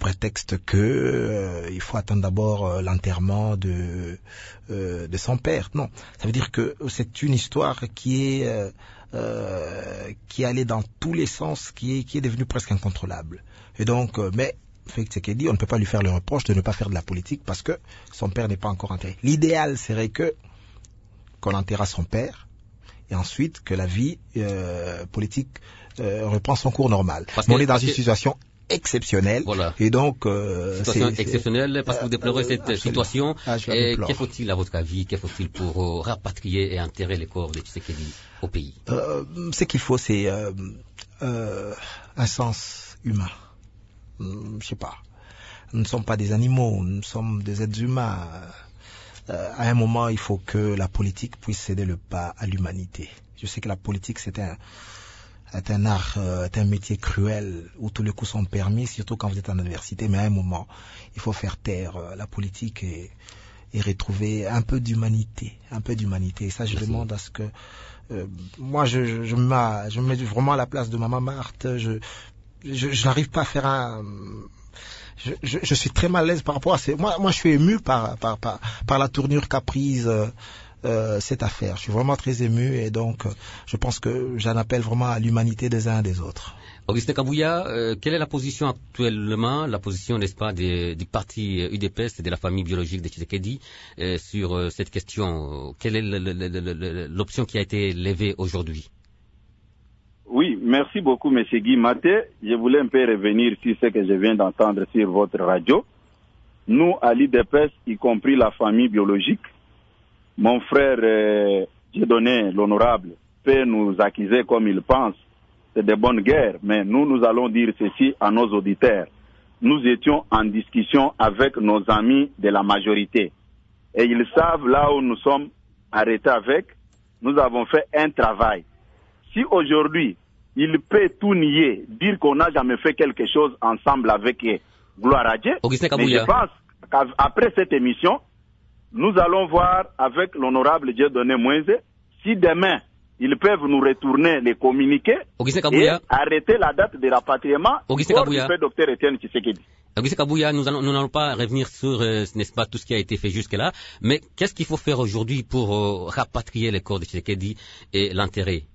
prétexte que euh, il faut attendre d'abord euh, l'enterrement de euh, de son père. Non, ça veut dire que c'est une histoire qui est euh, euh, qui est allée dans tous les sens, qui est qui est devenue presque incontrôlable. Et donc, euh, mais Félix Tshisekedi, on ne peut pas lui faire le reproche de ne pas faire de la politique parce que son père n'est pas encore enterré. L'idéal serait que qu'on enterra son père et ensuite que la vie euh, politique euh, reprend son cours normal. Parce Mais on est dans une situation exceptionnelle. Voilà. Et donc, euh, situation c'est, exceptionnelle parce que vous déplorez euh, cette absolument. situation. Ah, et que faut-il à votre avis, que faut-il pour euh, rapatrier et enterrer les corps de Tshisekedi au pays? euh, Ce qu'il faut, c'est euh, euh, un sens humain. Hum, je sais pas. Nous ne sommes pas des animaux, nous sommes des êtres humains. Euh, à un moment, il faut que la politique puisse céder le pas à l'humanité. Je sais que la politique, c'est un, est un art, euh, est un métier cruel où tous les coups sont permis, surtout quand vous êtes en adversité. Mais à un moment, il faut faire taire euh, la politique et, et retrouver un peu d'humanité, un peu d'humanité. Et ça, je Merci. demande à ce que euh, moi, je, je, je, me mets, je me mets vraiment à la place de Maman Marthe. Je, je, je n'arrive pas à faire un Je, je, je suis très mal à l'aise par rapport à ces... Moi, moi, je suis ému par, par, par, par la tournure qu'a prise euh, euh, cette affaire. Je suis vraiment très ému et donc euh, je pense que j'en appelle vraiment à l'humanité des uns et des autres. Augustin Kabouya, euh, quelle est la position actuellement, la position, n'est-ce pas, des, du parti U D P S et de la famille biologique de Tshisekedi euh, sur euh, cette question? Quelle est le, le, le, le, l'option qui a été levée aujourd'hui? Oui, merci beaucoup, M. Guy Maté. Je voulais un peu revenir sur ce que je viens d'entendre sur votre radio. Nous, à l'U D P S, y compris la famille biologique, mon frère euh, Dieudonné, l'honorable, peut nous accuser comme il pense. C'est de bonnes guerres, mais nous, nous allons dire ceci à nos auditeurs. Nous étions en discussion avec nos amis de la majorité. Et ils savent là où nous sommes arrêtés avec. Nous avons fait un travail. Si aujourd'hui, il peut tout nier, dire qu'on n'a jamais fait quelque chose ensemble avec eux, gloire à Dieu. Augustin Mais je pense qu'après cette émission, nous allons voir avec l'honorable Dieudonné Moïse si demain, ils peuvent nous retourner les communiqués et arrêter la date de rapatriement pour le docteur Etienne Tshisekedi. Augustin Kabouya, nous n'allons nous pas revenir sur, euh, n'est-ce pas, tout ce qui a été fait jusque-là, mais qu'est-ce qu'il faut faire aujourd'hui pour euh, rapatrier les corps de Tshisekedi et l'enterrer?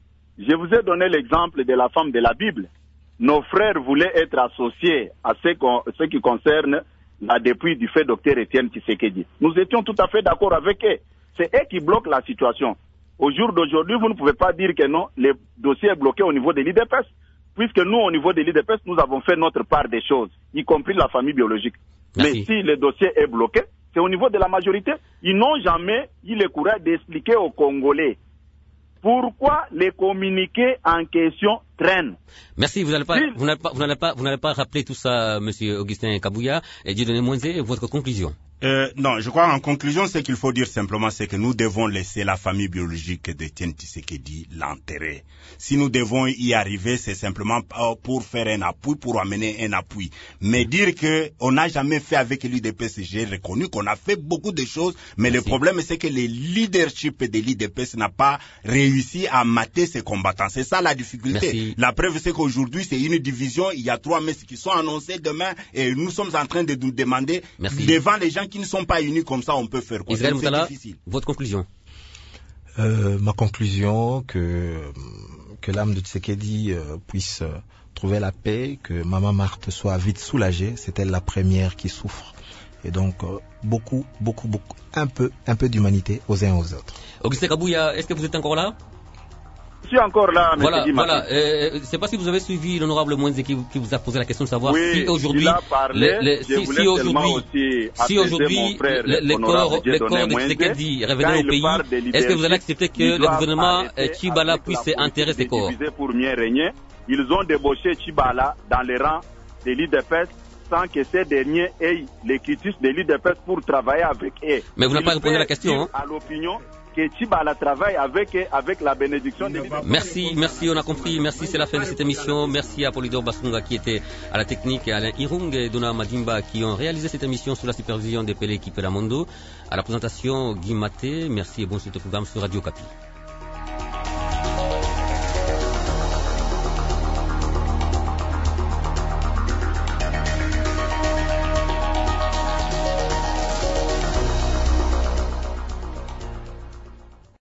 Je vous ai donné l'exemple de la femme de la Bible. Nos frères voulaient être associés à ce, ce qui concerne la dépouille du fait docteur Etienne Tshisekedi. Nous étions tout à fait d'accord avec eux. C'est eux qui bloquent la situation. Au jour d'aujourd'hui, vous ne pouvez pas dire que non, le dossier est bloqué au niveau de l'U D P S, puisque nous, au niveau de l'U D P S, nous avons fait notre part des choses, y compris la famille biologique. Merci. Mais si le dossier est bloqué, c'est au niveau de la majorité. Ils n'ont jamais eu le courage d'expliquer aux Congolais pourquoi les communiqués en question traînent. Merci. Vous n'allez pas, vous n'allez pas, vous n'allez pas, vous n'allez pas rappeler tout ça, Monsieur Augustin Kabouya, et Dieudonné Moïse, votre conclusion. Euh, non, je crois en conclusion, ce qu'il faut dire simplement, c'est que nous devons laisser la famille biologique d'Etienne Tshisekedi l'enterrer. Si nous devons y arriver, c'est simplement pour faire un appui, pour amener un appui. Mais dire que on n'a jamais fait avec l'U D P S, j'ai reconnu qu'on a fait beaucoup de choses, mais Merci. Le problème, c'est que le leadership de l'U D P S n'a pas réussi à mater ses combattants. C'est ça la difficulté. Merci. La preuve, c'est qu'aujourd'hui, c'est une division. Il y a trois messes qui sont annoncées demain, et nous sommes en train de nous demander, Merci. Devant les gens qui ne sont pas unis comme ça, on peut faire quoi? Israël Moutala, votre conclusion? euh, Ma conclusion, que, que l'âme de Tshisekedi euh, puisse euh, trouver la paix, que Maman Marthe soit vite soulagée, c'est elle la première qui souffre. Et donc, euh, beaucoup, beaucoup, beaucoup, un peu, un peu d'humanité aux uns aux autres. Augustin Kabouya, est-ce que vous êtes encore là? Je suis encore là, M. Voilà, voilà. Euh, je ne sais pas si vous avez suivi l'honorable Moïse qui, qui vous a posé la question de savoir oui, si aujourd'hui, il a parlé, les, les, si, si aujourd'hui, si aujourd'hui, les, les corps, les corps de Tshisekedi revenaient au pays, est-ce que vous allez accepter que le gouvernement Tchibala puisse enterrer ces corps? Pour mieux régner, ils ont débauché Tchibala dans les rangs de l'U D P S sans que ces derniers aient les critiques de l'U D P S pour travailler avec eux. Mais vous n'avez pas répondu à la question. Hein? À l'opinion que Tchibala travaille avec, avec la bénédiction de l'U D P S. Merci, merci, on a compris. Merci, c'est la fin de cette émission. Merci à Polydor Basunga qui était à la technique, et Alain Irung et Dona Madimba qui ont réalisé cette émission sous la supervision de Pelé Kipelamondo. À la présentation, Guy Maté. Merci et bon suite au programme sur Radio Kapi.